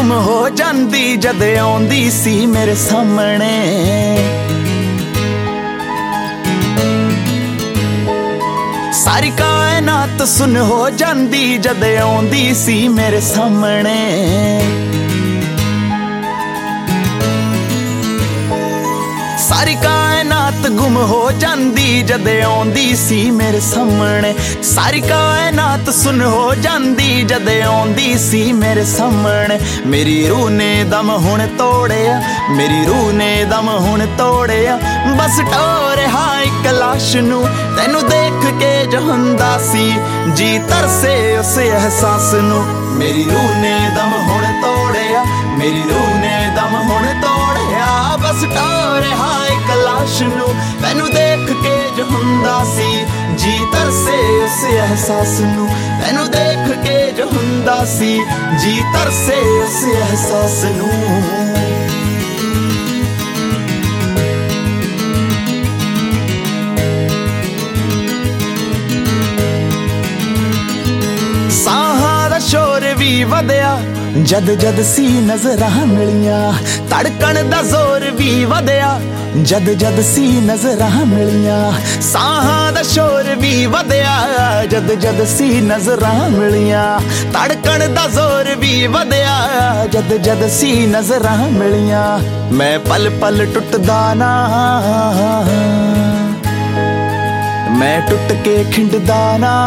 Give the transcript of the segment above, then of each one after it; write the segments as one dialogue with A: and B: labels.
A: गुम हो जांदी जद आउंदी सी मेरे सामने। सारी कायनात सुन हो जांदी जद आउंदी सी मेरे सामने। सारी कायनात गुम हो जांदी जद आउंदी सी मेरे सामने। सारी कायनात सुन हो जांदी जद आउंदी सी मेरे सामने। मेरी रूह ने दम हुण तोड़िया, मेरी रूह ने दम हुण तोड़िया। बस टोरिया इक लाश नू तैनू देख के जो हुंदा सी जी तरसे उस एहसास नू। मेरी रूह ने दम हुण तोड़िया, मेरी रूह ने दम हुण तोड़िया। बस टोरिया इक लाश नू तैनू देख के जो हुंदा सी जी तरसे उस एहसास नू। तैनू देख के जो हुंदा सी जी तरसे उस एहसास नू। शोर भी वधिया जद जद सी नजरां मिलियां। धड़कन दा जोर भी वधिया जद जद सी नजरां मिलियां। साहां दा शोर भी वधिया जद जद सी नजरां मिलियां। धड़कन दा जोर भी वधिया जद जद सी नजरां मिलियां। मैं पल पल टुटदा ना, मैं टुट के खिंडदा ना।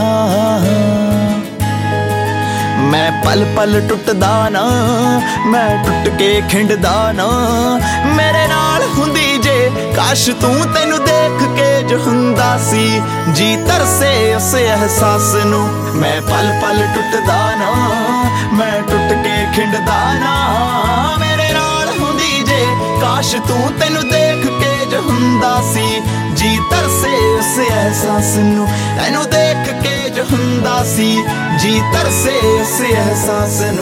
A: मैं पल पल टुटदा ना, मैं टुट के खिंडदा ना। मेरे नाल हुंदी जे काश तू तैनू देख के जो हुंदा सी जी तरसे उस एहसास नू। मैं पल पल टुटदा ना, मैं टुट के खिंडदा ना। मेरे नाल हुंदी जे काश तू तैनू देख के जो हुंदा सी जी तरसे उस एहसास नू। तैनू देख के जो हुंदा सी जी तरसे उस एहसास नू।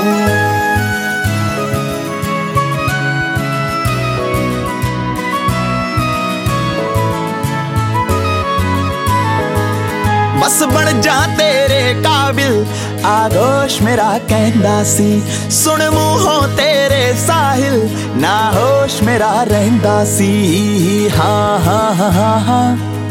A: बस बन जा तेरे काबिल आगोश मेरा कहंदा सी। सुन मूहों तेरे साहिल ना होश मेरा रहंदा सी। हाँ हाँ हाँ हाँ हाँ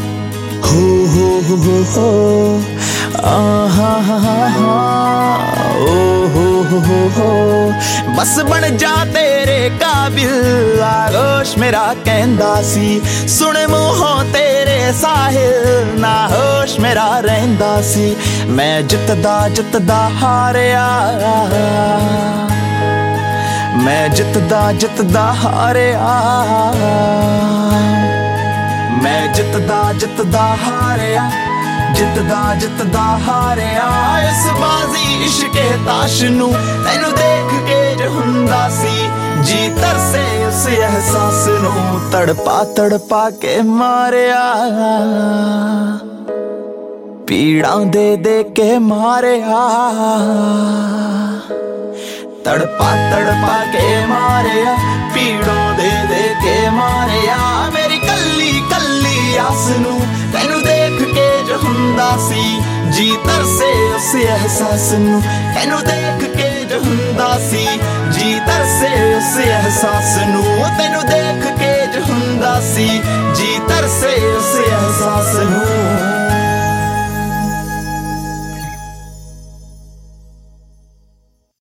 A: हो हाँ हाँ हाँ हो। बस बन जा तेरे काबिल आगोश मेरा कहंदा सी। सुन मूहों तेरे साहिल ना होश मेरा रहंदा सी। मैं जितदा जितदा हारिया, मैं जितदा जितदा हारिया। मैं जितदा जितदा हारिया, जितदा जितदा हारिया। इस बाजी इश्के ताश नू तैनू देख के जो हुंदा सी जी तरसे उस एहसास नू। तड़पा तड़पा के मारिया, पीड़ां दे दे के मारिया। तड़पा तड़पा के मारिया, पीड़ों दे दे के मारिया। मेरी कल्ली कल्ली आस नू तैनू देख के जो हुंदा सी जी तरसे उस एहसास नू। तैनू देख के जो हुंदा सी जी तरसे उस एहसास नू। तैनू देख के जो हुंदा सी जी तरसे उस एहसास नू।